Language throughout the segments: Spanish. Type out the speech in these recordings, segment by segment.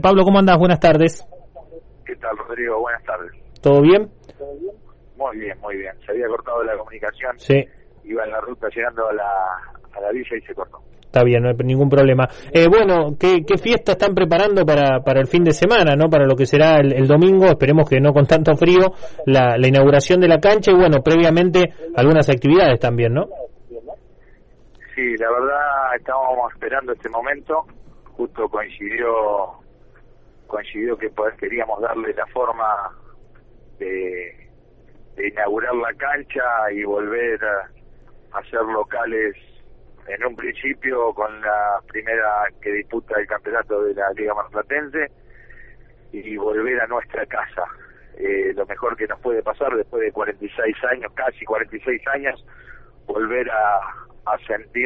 Pablo, ¿cómo andás? Buenas tardes. ¿Qué tal, Rodrigo? Buenas tardes. ¿Todo bien? Muy bien, muy bien. Se había cortado la comunicación. Sí. Iba en la ruta llegando a la villa y se cortó. Está bien, no hay ningún problema. Bueno, ¿qué fiesta están preparando para el fin de semana, no? Para lo que será el domingo, esperemos que no con tanto frío, la inauguración de la cancha y, bueno, previamente algunas actividades también, ¿no? Sí, la verdad estábamos esperando este momento. Justo coincidió que queríamos darle la forma de inaugurar la cancha y volver a ser locales en un principio con la primera que disputa el campeonato de la Liga Marplatense y volver a nuestra casa. Lo mejor que nos puede pasar después de 46 años, casi 46 años, volver a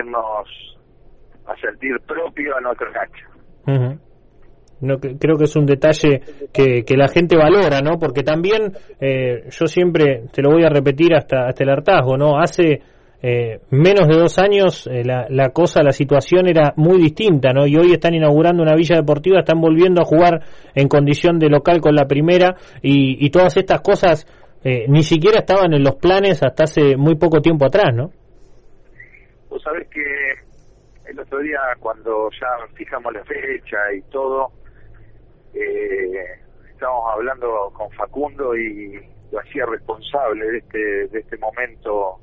sentir propio a nuestra cancha. Uh-huh. No, creo que es un detalle que la gente valora, ¿no? Porque también yo siempre te lo voy a repetir hasta el hartazgo, ¿no? Hace menos de 2 años la situación era muy distinta, ¿no? Y hoy están inaugurando una villa deportiva, están volviendo a jugar en condición de local con la primera y todas estas cosas ni siquiera estaban en los planes hasta hace muy poco tiempo atrás, ¿no? Vos sabés que el otro día cuando ya fijamos la fecha y todo, estábamos hablando con Facundo y lo hacía responsable de este momento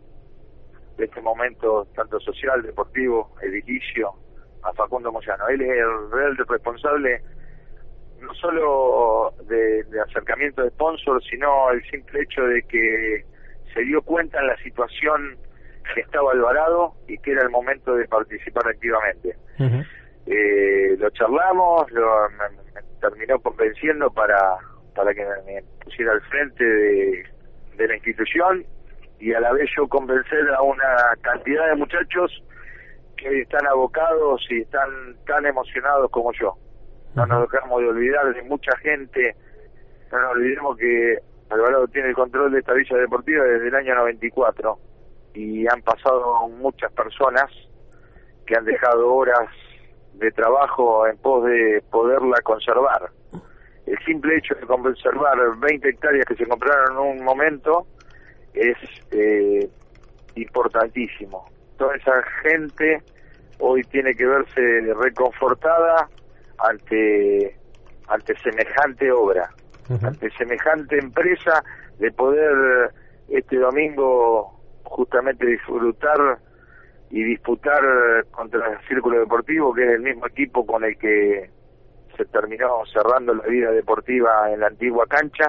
tanto social, deportivo, edilicio, a Facundo Moyano. Él es el real responsable no solo de acercamiento de sponsors, sino el simple hecho de que se dio cuenta en la situación que estaba Alvarado y que era el momento de participar activamente. Uh-huh. Lo charlamos, me terminó convenciendo para que me pusiera al frente de la institución y a la vez yo convencer a una cantidad de muchachos que están abocados y están tan emocionados como yo. No nos dejamos de olvidar de mucha gente, no nos olvidemos que Alvarado tiene el control de esta villa deportiva desde el año 94 y han pasado muchas personas que han dejado horas de trabajo en pos de poderla conservar. El simple hecho de conservar 20 hectáreas que se compraron en un momento es importantísimo. Toda esa gente hoy tiene que verse reconfortada ante semejante obra, uh-huh, ante semejante empresa, de poder este domingo justamente disfrutar y disputar contra el Círculo Deportivo, que es el mismo equipo con el que se terminó cerrando la vida deportiva en la antigua cancha.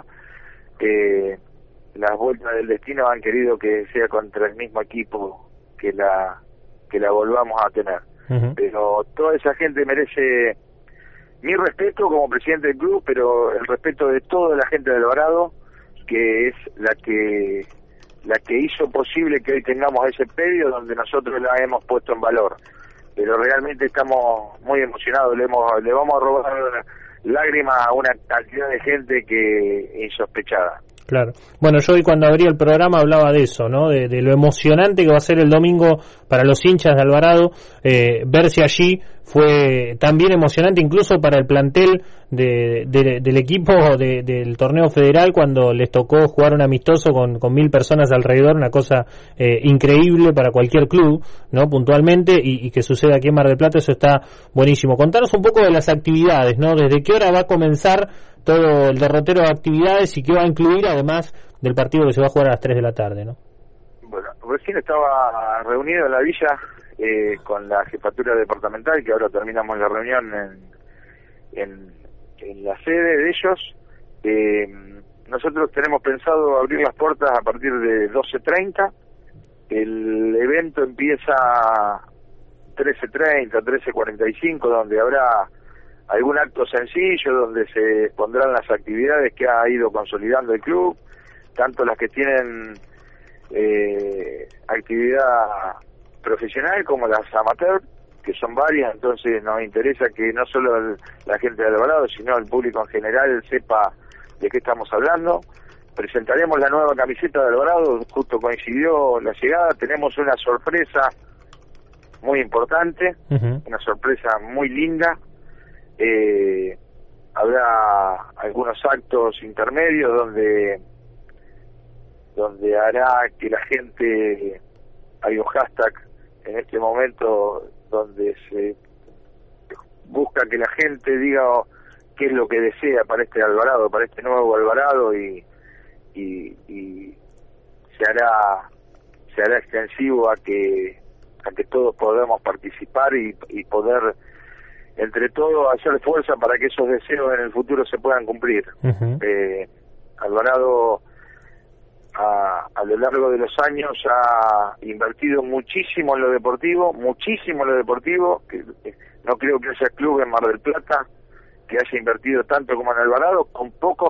Las vueltas del destino han querido que sea contra el mismo equipo que la volvamos a tener. Uh-huh. Pero toda esa gente merece mi respeto como presidente del club, pero el respeto de toda la gente de Alvarado, que es la que hizo posible que hoy tengamos ese predio donde nosotros la hemos puesto en valor. Pero realmente estamos muy emocionados, le vamos a robar lágrimas a una cantidad de gente que insospechada. Claro. Bueno, yo hoy cuando abrí el programa hablaba de eso, ¿no? De lo emocionante que va a ser el domingo para los hinchas de Alvarado. Verse allí fue también emocionante incluso para el plantel del equipo del torneo federal cuando les tocó jugar un amistoso con 1.000 personas alrededor, una cosa increíble para cualquier club, ¿no? Puntualmente, y que suceda aquí en Mar del Plata, eso está buenísimo. Contanos un poco de las actividades, ¿no? ¿Desde qué hora va a comenzar todo el derrotero de actividades y qué va a incluir además del partido que se va a jugar a las 3 de la tarde, ¿no? Bueno, recién estaba reunido en la villa con la jefatura departamental, que ahora terminamos la reunión en la sede de ellos. Nosotros tenemos pensado abrir las puertas a partir de 12:30. El evento empieza 13:30, 13:45, donde habrá algún acto sencillo donde se pondrán las actividades que ha ido consolidando el club, tanto las que tienen actividad profesional como las amateur, que son varias. Entonces nos interesa que no solo la gente de Alvarado, sino el público en general sepa de qué estamos hablando. Presentaremos la nueva camiseta de Alvarado, justo coincidió la llegada, tenemos una sorpresa muy importante, uh-huh, una sorpresa muy linda. habrá algunos actos intermedios donde hará que la gente, hay un hashtag en este momento donde se busca que la gente diga qué es lo que desea para este Alvarado, para este nuevo Alvarado, y se hará extensivo a que todos podamos participar y poder entre todos hacer fuerza para que esos deseos en el futuro se puedan cumplir. Uh-huh. Alvarado a lo largo de los años ha invertido muchísimo en lo deportivo, que no creo que haya club en Mar del Plata que haya invertido tanto como en Alvarado, con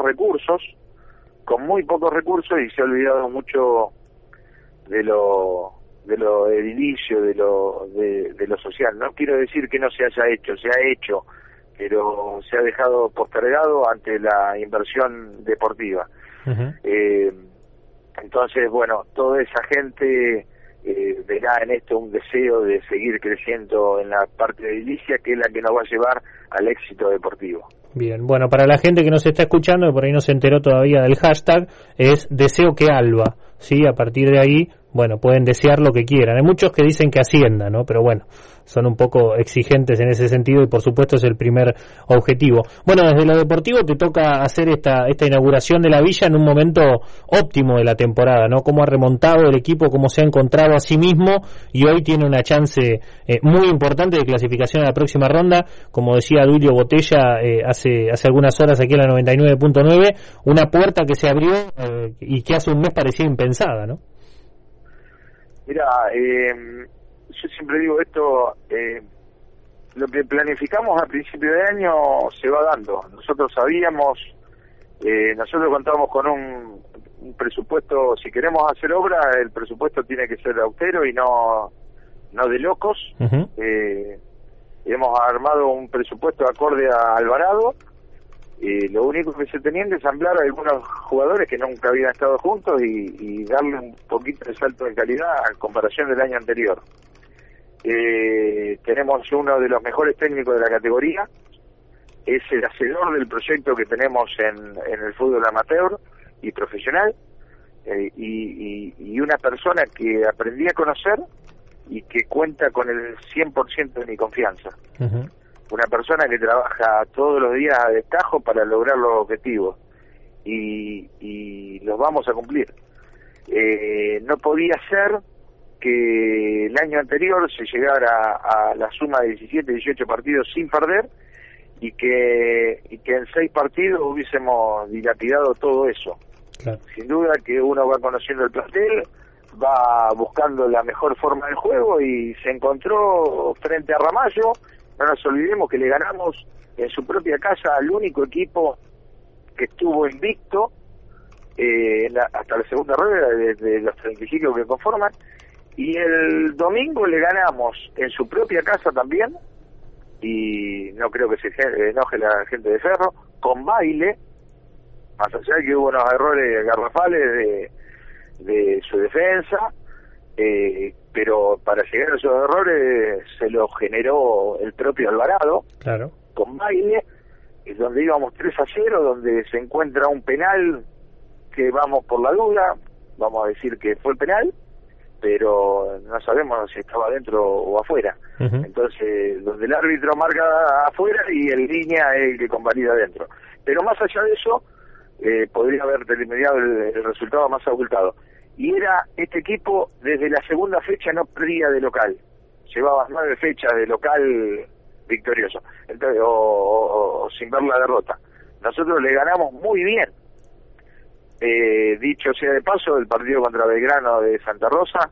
muy pocos recursos, y se ha olvidado mucho de lo edilicio, de lo social. No quiero decir que no se haya hecho, se ha hecho, pero se ha dejado postergado ante la inversión deportiva. Uh-huh. Entonces, bueno, toda esa gente verá en esto un deseo de seguir creciendo en la parte de edilicia, que es la que nos va a llevar al éxito deportivo. Bien, bueno, para la gente que nos está escuchando, que por ahí no se enteró todavía del hashtag, es deseo que Alba, ¿sí? A partir de ahí, bueno, pueden desear lo que quieran. Hay muchos que dicen que ascienda, ¿no? Pero bueno, son un poco exigentes en ese sentido y por supuesto es el primer objetivo. Bueno, desde lo deportivo te toca hacer esta inauguración de la Villa en un momento óptimo de la temporada, ¿no? Cómo ha remontado el equipo, cómo se ha encontrado a sí mismo y hoy tiene una chance muy importante de clasificación a la próxima ronda. Como decía Duilio Botella hace algunas horas aquí en la 99.9, una puerta que se abrió y que hace un mes parecía impensada, ¿no? Mira, yo siempre digo esto, lo que planificamos a principio de año se va dando. Nosotros sabíamos, nosotros contamos con un presupuesto, si queremos hacer obra, el presupuesto tiene que ser austero y no de locos. Uh-huh. Hemos armado un presupuesto acorde a Alvarado. Lo único que se tenía que ensamblar a algunos jugadores que nunca habían estado juntos y darle un poquito de salto de calidad a comparación del año anterior. Tenemos uno de los mejores técnicos de la categoría, es el hacedor del proyecto que tenemos en el fútbol amateur y profesional, y una persona que aprendí a conocer y que cuenta con el 100% de mi confianza. Uh-huh. Una persona que trabaja todos los días a destajo para lograr los objetivos y los vamos a cumplir. No podía ser que el año anterior se llegara a la suma de 17, 18 partidos sin perder y que en 6 partidos hubiésemos dilapidado todo eso. Claro. Sin duda que uno va conociendo el plantel, va buscando la mejor forma del juego y se encontró frente a Ramallo. No nos olvidemos que le ganamos en su propia casa al único equipo que estuvo invicto hasta la segunda rueda de los 35 que conforman, y el domingo le ganamos en su propia casa también, y no creo que se enoje la gente de Ferro, con baile, más allá de que hubo unos errores garrafales de su defensa, pero para llegar a esos errores se los generó el propio Alvarado. Claro. Con baile, es donde íbamos 3-0, donde se encuentra un penal que vamos por la duda, vamos a decir que fue el penal, pero no sabemos si estaba adentro o afuera. Uh-huh. Entonces, donde el árbitro marca afuera y el línea es el que convalida adentro. Pero más allá de eso, podría haber terminado el resultado más abultado. Y era este equipo, desde la segunda fecha no perdía de local, llevaba 9 fechas de local victorioso, entonces, o sin ver la derrota. Nosotros le ganamos muy bien. Dicho sea de paso, el partido contra Belgrano de Santa Rosa,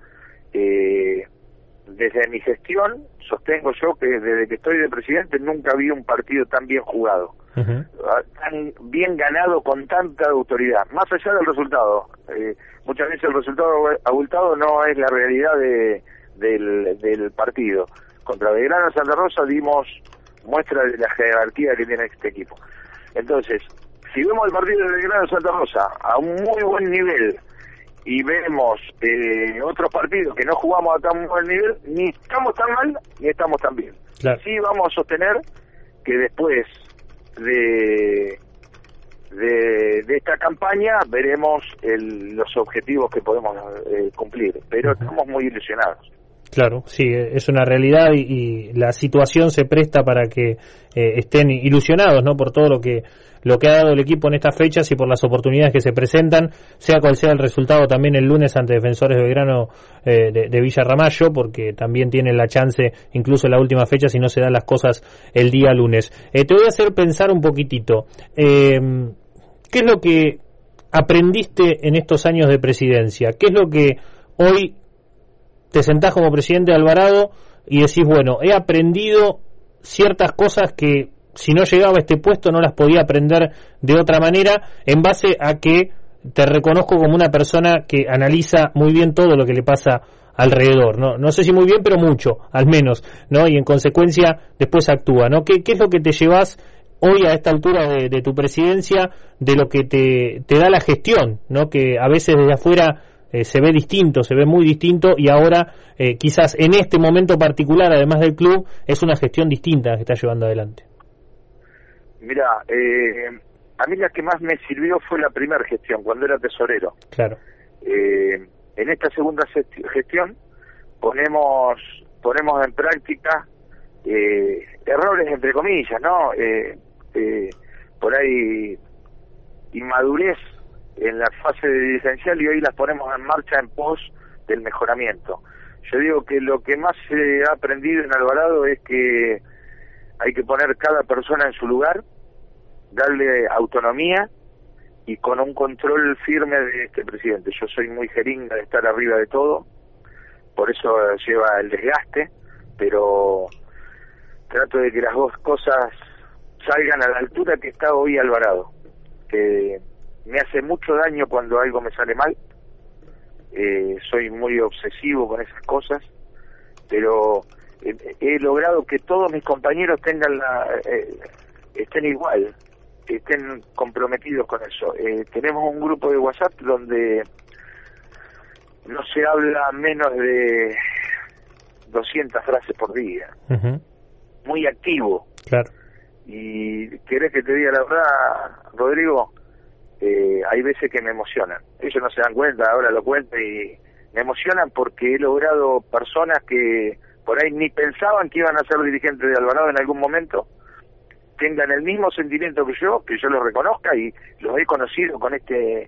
desde mi gestión sostengo yo que desde que estoy de presidente nunca vi un partido tan bien jugado. Uh-huh. Tan bien ganado, con tanta autoridad, más allá del resultado. Muchas veces el resultado abultado no es la realidad del partido. Contra Belgrano de Santa Rosa dimos muestra de la jerarquía que tiene este equipo. Entonces, si vemos el partido de Belgrano de Santa Rosa a un muy buen nivel y vemos otros partidos que no jugamos a tan buen nivel, ni estamos tan mal ni estamos tan bien. Claro. Sí vamos a sostener que después de esta campaña veremos los objetivos que podemos cumplir, pero estamos muy ilusionados. Claro, sí, es una realidad y la situación se presta para que estén ilusionados, ¿no? Por todo lo que ha dado el equipo en estas fechas y por las oportunidades que se presentan, sea cual sea el resultado también el lunes ante Defensores de Belgrano de Villa Ramallo, porque también tienen la chance, incluso en la última fecha, si no se dan las cosas el día lunes. Te voy a hacer pensar un poquitito. ¿Qué es lo que aprendiste en estos años de presidencia? ¿Qué es lo que hoy te sentás como presidente de Alvarado y decís, bueno, he aprendido ciertas cosas que si no llegaba a este puesto no las podía aprender de otra manera, en base a que te reconozco como una persona que analiza muy bien todo lo que le pasa alrededor, no sé si muy bien, pero mucho, al menos, ¿no? Y en consecuencia después actúa, ¿no? ¿Qué es lo que te llevas hoy a esta altura de tu presidencia, de lo que te da la gestión, ¿no? Que a veces desde afuera se ve distinto, se ve muy distinto, y ahora quizás en este momento particular, además del club, es una gestión distinta que está llevando adelante. Mira, a mí la que más me sirvió fue la primera gestión, cuando era tesorero. Claro. En esta segunda gestión ponemos en práctica errores entre comillas, ¿no? Por ahí inmadurez en la fase dirigencial, y hoy las ponemos en marcha en pos del mejoramiento. Yo digo que lo que más se ha aprendido en Alvarado es que hay que poner cada persona en su lugar, darle autonomía y con un control firme de este presidente. Yo soy muy jeringa de estar arriba de todo, por eso lleva el desgaste, pero trato de que las dos cosas salgan a la altura que está hoy Alvarado. Me hace mucho daño cuando algo me sale mal, soy muy obsesivo con esas cosas, pero he logrado que todos mis compañeros tengan estén igual, estén comprometidos con eso. Tenemos un grupo de WhatsApp donde no se habla menos de 200 frases por día, muy activo. Claro. Y querés que te diga la verdad, Rodrigo, hay veces que me emocionan. Ellos no se dan cuenta, ahora lo cuento, y me emocionan porque he logrado personas que por ahí ni pensaban que iban a ser dirigentes de Alvarado en algún momento, tengan el mismo sentimiento que yo los reconozca, y los he conocido con este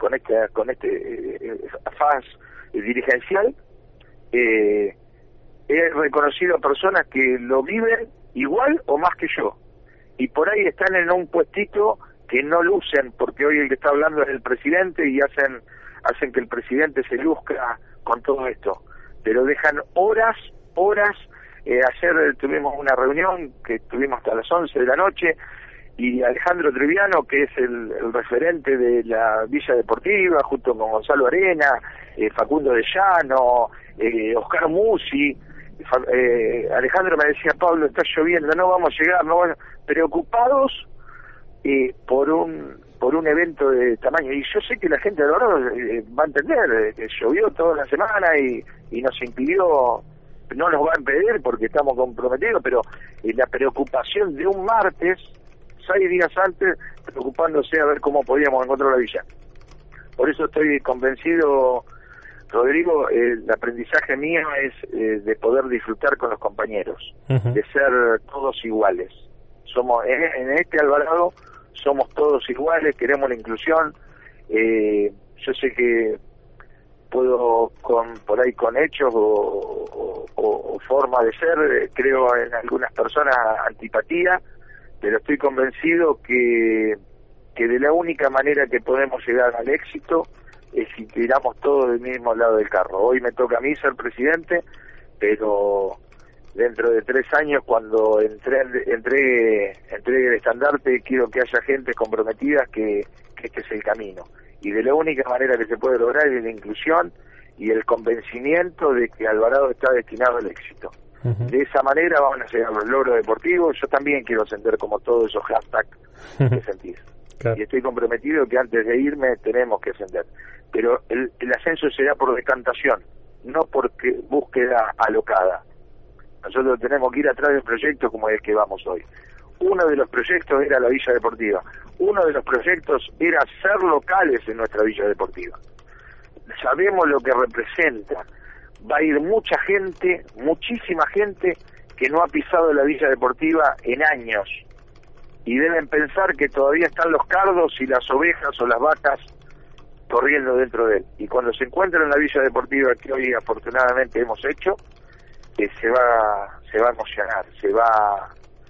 faz dirigencial. He reconocido personas que lo viven igual o más que yo, y por ahí están en un puestito que no lucen, porque hoy el que está hablando es el presidente, y hacen que el presidente se luzca con todo esto, pero dejan horas. Ayer tuvimos una reunión que tuvimos hasta las 11 de la noche, y Alejandro Triviano, que es el referente de la Villa Deportiva, junto con Gonzalo Arena, Facundo de Llano, Oscar Musi, Alejandro me decía, Pablo, está lloviendo, no vamos a llegar, preocupados por un evento de tamaño. Y yo sé que la gente de Alvarado va a entender que llovió toda la semana y nos impidió, no nos va a impedir porque estamos comprometidos, pero la preocupación de un martes, 6 días antes, preocupándose a ver cómo podíamos encontrar la villa. Por eso estoy convencido, Rodrigo, el aprendizaje mío es de poder disfrutar con los compañeros, de ser todos iguales. Somos en este Alvarado somos todos iguales, queremos la inclusión. Yo sé que puedo por ahí con hechos o forma de ser, creo en algunas personas antipatía, pero estoy convencido que de la única manera que podemos llegar al éxito es si tiramos todos del mismo lado del carro. Hoy me toca a mí ser presidente, pero dentro de 3 años, cuando entregue el estandarte, quiero que haya gente comprometida que este es el camino. Y de la única manera que se puede lograr es la inclusión y el convencimiento de que Alvarado está destinado al éxito. De esa manera van a llegar los logros deportivos. Yo también quiero ascender como todos esos hashtags que sentís. Claro. Y estoy comprometido que antes de irme tenemos que ascender. Pero el ascenso será por decantación, no porque búsqueda alocada. Nosotros tenemos que ir atrás de un proyecto como el que vamos hoy. Uno de los proyectos era la Villa Deportiva. Uno de los proyectos era ser locales en nuestra Villa Deportiva. Sabemos lo que representa. Va a ir mucha gente, muchísima gente que no ha pisado la Villa Deportiva en años. Y deben pensar que todavía están los cardos y las ovejas o las vacas corriendo dentro de él. Y cuando se encuentren en la Villa Deportiva que hoy afortunadamente hemos hecho, se va a emocionar, se va...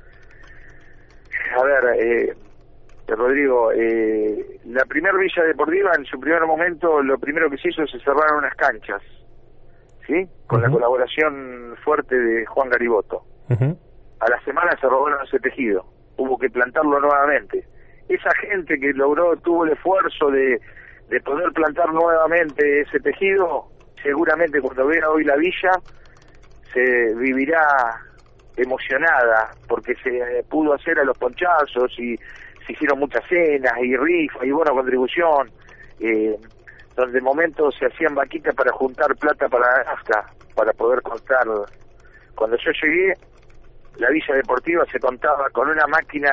A ver, Rodrigo, la primera Villa Deportiva en su primer momento lo primero que se hizo es cerrar unas canchas, ¿sí? Con la colaboración fuerte de Juan Garibotto. A la semana se robaron ese tejido, hubo que plantarlo nuevamente. Esa gente que tuvo el esfuerzo de poder plantar nuevamente ese tejido, seguramente cuando vea hoy la villa se vivirá emocionada porque se pudo hacer a los ponchazos y se hicieron muchas cenas y rifas y buena contribución, donde de momento se hacían vaquitas para juntar plata para la nafta, para poder contar. Cuando yo llegué, la Villa Deportiva se contaba con una máquina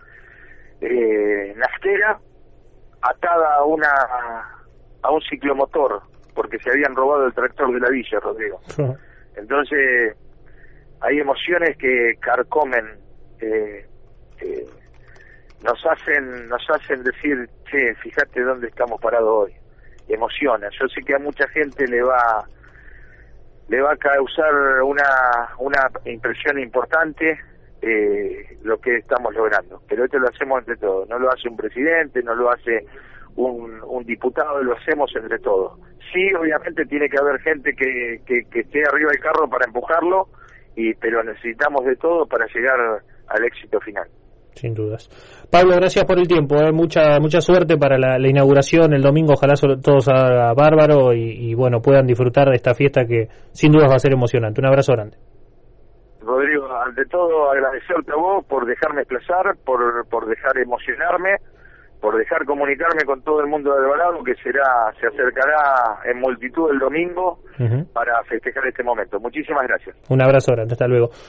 naftera atada a un ciclomotor, porque se habían robado el tractor de la villa, Rodrigo. Entonces, hay emociones que carcomen, nos hacen decir, che, fíjate dónde estamos parados hoy. Emociona. Yo sé que a mucha gente le va a causar una impresión importante lo que estamos logrando, pero esto lo hacemos entre todos, no lo hace un presidente, no lo hace un diputado, lo hacemos entre todos. Sí, obviamente tiene que haber gente que esté arriba del carro para empujarlo, pero necesitamos de todo para llegar al éxito final. Sin dudas. Pablo, gracias por el tiempo, mucha suerte para la inauguración el domingo, ojalá todo salga bárbaro y bueno, puedan disfrutar de esta fiesta que sin dudas va a ser emocionante. Un abrazo grande. Rodrigo, ante todo agradecerte a vos por dejarme expresar, por dejar emocionarme, por dejar comunicarme con todo el mundo de Alvarado, que se acercará en multitud el domingo para festejar este momento. Muchísimas gracias. Un abrazo grande, hasta luego.